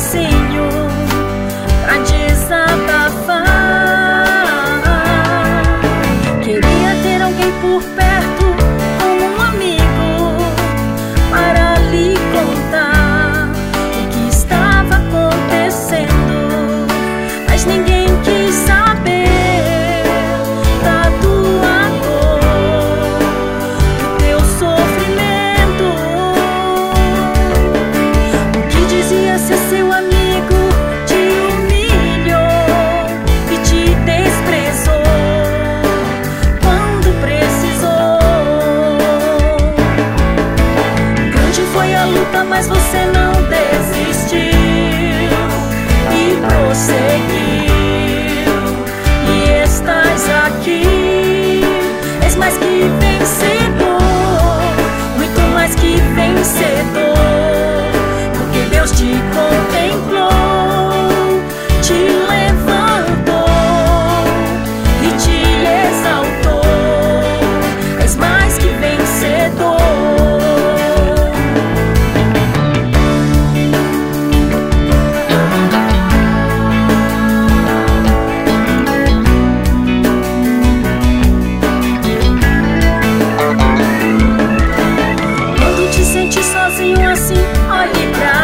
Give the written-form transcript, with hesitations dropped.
espacinho pra desabafar. Queria ter alguém por perto, como um amigo, para lhe contar o que estava acontecendo, mas ninguém quis saber da tua dor, do teu sofrimento. O que dizia ser seu amigo te humilhou e te desprezou quando precisou. Grande foi a luta, mas você não desistiu e prosseguiu, e estás aqui. És mais que vencedor, muito mais que vencedor, porque Deus te contemplou, te levantou e te exaltou. És mais que vencedor. Quando te sente sozinho assim, olhe pra